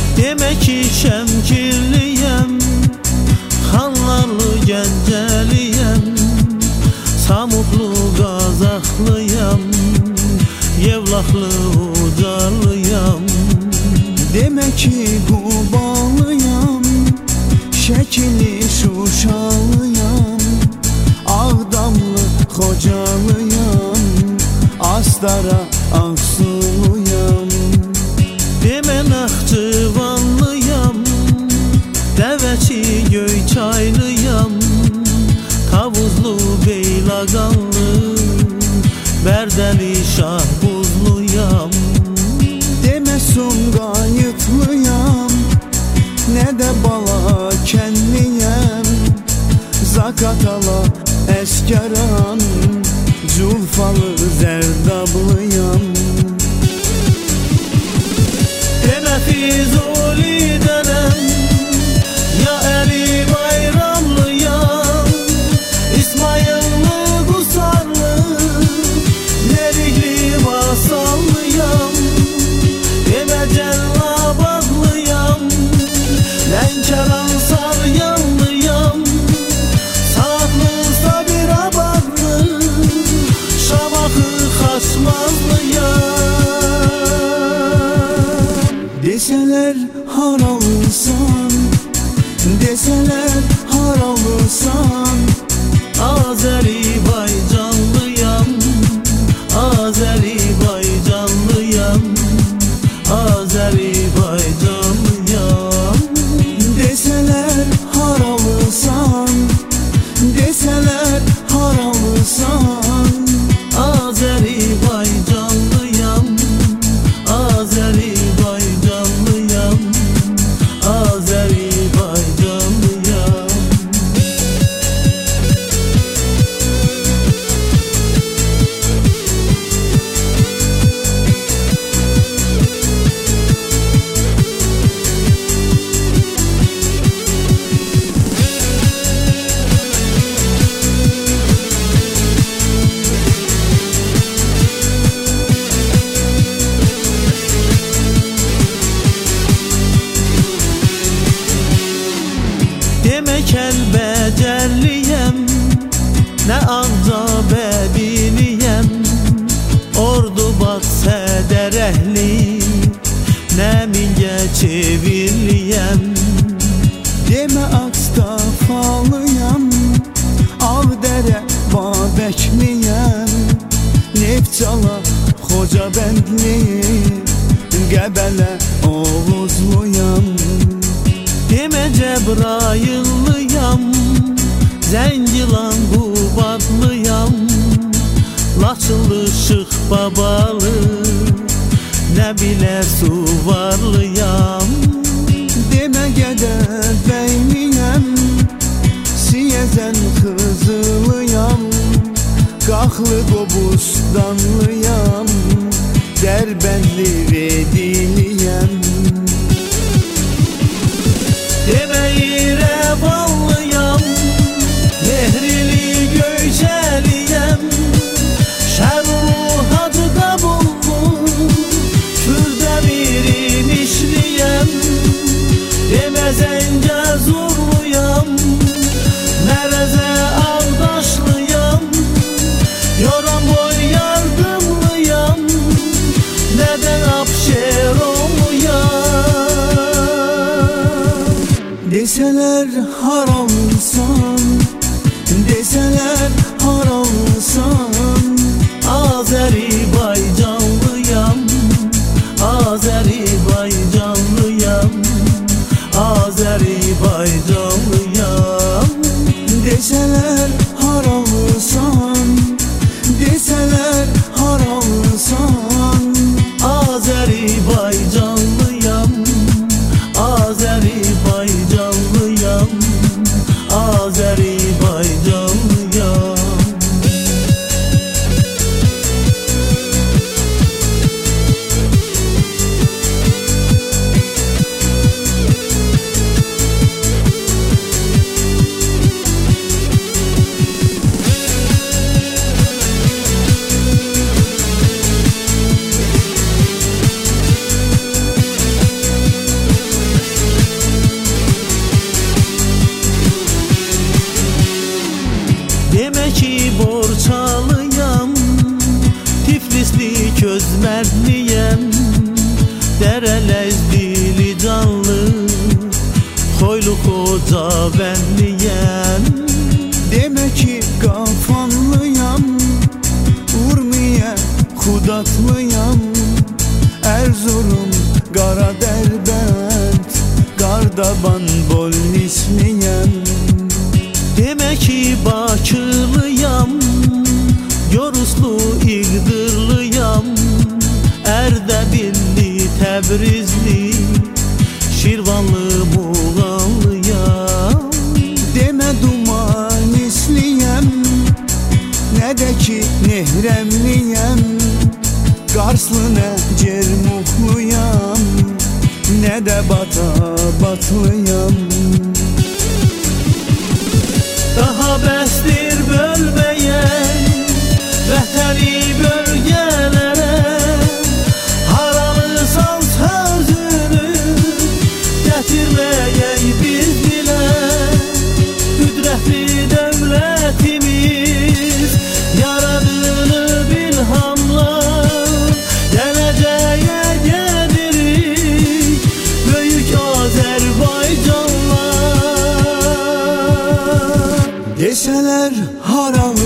Demek ki Şəmkirliyəm, Xanlarlı Gəncəliyəm, Samutlu Qazaxlıyam, Yevlaxlı Ucarlıyam. Demek ki Qubalıyam, Şəkili Şuşalıyam, Ağdamlı Xocalıyam, Astara Aksuluyam. Demə Naxçıvanlıyam, Dəvəçi Göyçaylıyam, Tavuzlu Beylaqanlı, Bərdəli Şahbuzluyam. Demə Sumqayıtlıyam, nə də Balakənliyəm, Zakatala Əskəran, Culfalı Zərdablıyam. Demə Füzulidənəm, ya Əli Bayramlıyam, İsmayıllı Qusarlı, Lerikli Vasallıyam. Demə Cəllabadlıyam, Lənkəran Saryanlıyam, Saatlı Sabirabadlı, Şamaxı Xaçmazlıyam. Deseler haralıysan, deseler haralıysan, Azərbaycanlıyam, Azərbaycanlıyam, Azərbaycanlıyam. Deseler haralıysan, deseler haralıysan, Azərbaycanlıyam, Azərbaycanlıyam, Azərbaycanlıyam. Demək Kəlbəcərliyəm, nə Ağcabədiliyəm, Ordubad Sədərəhli, nə Mingəçevirliyəm. demə Ağstafalıyam, Ağdərə Babəkliyəm, Neftçala Xocabəndli, Qəbələ Oğuzluyam. Demə Cəbrayıllıyam, Zəngilan Qubadlıyam, Laçınlı Şıx Babalı, nə bilər Suvarlıyam. Demə Gədəbəyliyəm, Siyəzən Xızılıyam, Qaxlı Qobustanlıyam, Dərbəndli Vediliyəm. Demə İrəvanlıyam, Mehrili Göyçəliyəm, Şərru Hacı Qabullu, Kürdəmirin işliyəm. Demə Zəngəzurluyam, Mərəzə Ağdaşlıyam, Yoranboy Yardımlıyam, Nədən Abşeronluyam. Deseler haralıysan, deseler haralıysan, Azərbaycanlıyam, Azərbaycanlıyam, Azərbaycanlıyam. deseler haralıysan, deseler haralıysan, Azərbaycanlıyam, Azərbaycanlıyam, Azərbaycanlıyam. mərdliyəm, dərələzdili canlı, xoylu xoca bənliyəm. Demək ki qafanlıyam, Urmiyə xudatlıyam, Erzurum, Qara Dərbənd, Qardaban Bolnisliyəm. Demək ki Bakılıyam, Yoruslu İğdırlıyam, Ərdəbilli Təbrizli, Şirvanlı Muğanlıyam. Demə Dumanisliyəm, nə də ki Nehrəmliyəm, Qarslı nə Cermuxluyam, nə də Batabatlıyam. Daha bəsdir bölməyən vətəni bölgələrə, haramısan sözünü gətirməyək biz dilə. Qüdrətli dövlətimiz yaradılıb ilhamlar, gələcəyə gedirik böyük Azərbaycanlar. Desələr haram